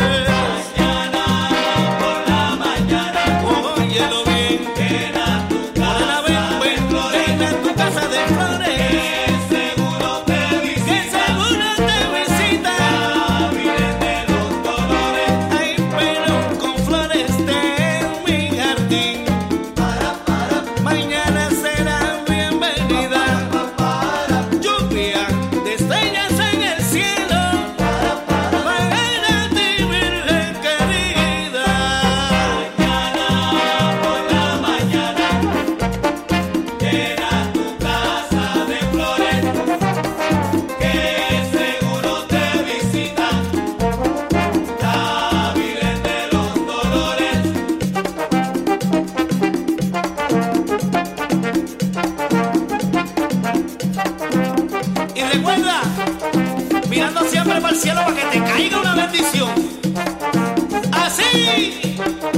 Mañana por la mañana, óyelo bien, llena tu casa de flores, llena tu casa de flores, que seguro te visita, que seguro te visita la Virgen de los Dolores. Ay, pero con flores de mi jardín, mañana será bienvenida lluvia de estrellas en el cielo para ti, Virgen querida. Mañana por la mañana llena tu casa de flores, que seguro te visita la Virgen de los Dolores. Y recuerda, mirando siempre para el cielo para que te caiga una bendición. Así.